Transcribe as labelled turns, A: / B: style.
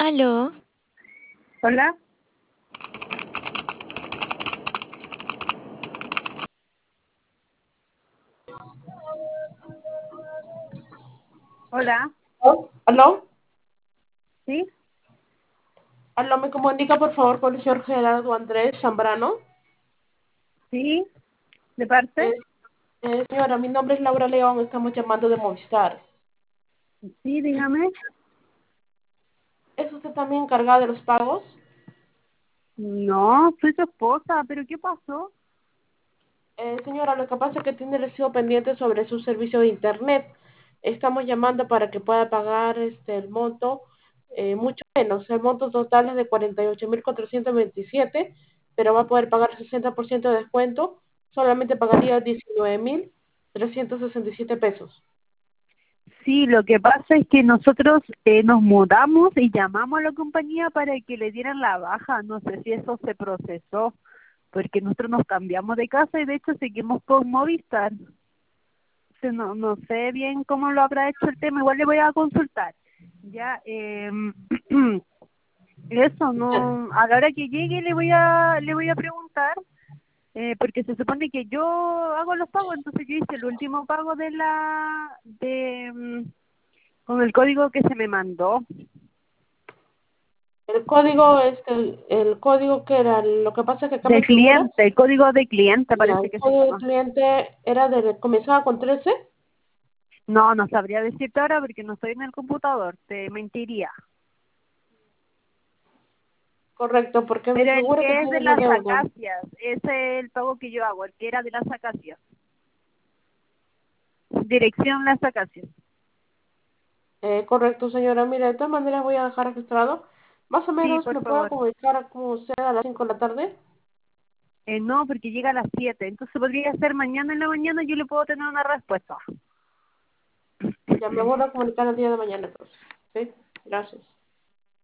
A: Aló,
B: Hola, hola,
C: ¿Aló?
B: ¿sí?
C: ¿Aló? ¿Me comunica por favor con el señor Gerardo Andrés Zambrano?
B: ¿Sí? ¿De parte?
C: Eh, Señora, mi nombre es Laura León, estamos llamando de Movistar.
B: Sí, dígame.
C: ¿Es usted también encargada de los pagos?
B: No, soy su esposa, pero ¿qué pasó?
C: Señora, lo que pasa es que tiene recibo pendiente sobre su servicio de internet. Estamos llamando para que pueda pagar el monto, mucho menos. El monto total es de 48.427, pero va a poder pagar 60% de descuento. Solamente pagaría 19.367 pesos.
B: Sí, lo que pasa es que nosotros nos mudamos y llamamos a la compañía para que le dieran la baja. No sé si eso se procesó, porque nosotros nos cambiamos de casa y de hecho seguimos con Movistar. Entonces, no sé bien cómo lo habrá hecho el tema, igual le voy a consultar. Ya, eso no, a la hora que llegue le voy a preguntar. Porque se supone que yo hago los pagos, entonces yo hice el último pago con el código que se me mandó.
C: El código, el código que era, lo que pasa es que acá me
B: De
C: figura,
B: cliente, el código de cliente
C: ya,
B: parece
C: el
B: que se
C: código de
B: llama.
C: cliente era comenzaba con 13.
B: No sabría decirte ahora porque no estoy en el computador, te mentiría.
C: Correcto, porque me
B: Pero el
C: figura que
B: que es
C: tiene
B: de
C: una
B: las
C: deuda.
B: acacias, ese es el pago que yo hago, el que era de las acacias. Dirección Las Acacias.
C: Correcto, señora. Mire, de todas maneras voy a dejar registrado. Más o
B: Sí,
C: menos
B: por
C: me puedo
B: favor.
C: comunicar con usted a las 5 de la tarde.
B: No, porque llega a las 7, entonces podría ser mañana en la mañana, yo le puedo tener una respuesta.
C: Ya me voy a comunicar el día de mañana entonces. ¿Sí? Gracias.